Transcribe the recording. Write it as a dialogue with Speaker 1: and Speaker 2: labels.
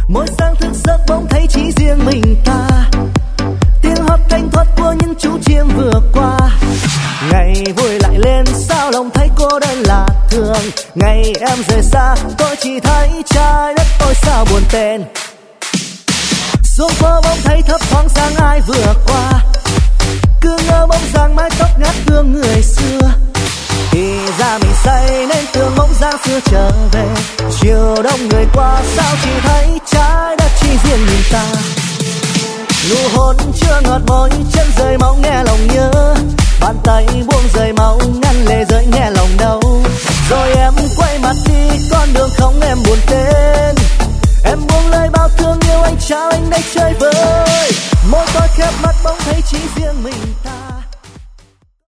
Speaker 1: Mỗi sáng thức giấc bỗng thấy chỉ riêng mình ta, tiếng hót thanh thoát của những chú chim vừa qua. Ngày vui lại lên sao lòng thấy cô đơn là thường, ngày em rời xa tôi chỉ thấy trái đất tôi sao buồn tên. Xuống phố bỗng thấy thấp thoáng dáng ai vừa qua, cứ ngỡ bỗng dáng mái tóc ngát hương người xưa. Thì ra mình say nên tưởng bóng dáng xưa trở về, chiều đông người qua sao chỉ thấy trái đất chỉ riêng mình ta. Nụ hôn chưa ngọt môi chân rơi máu nghe lòng nhớ, bàn tay buông rơi máu ngăn lệ rơi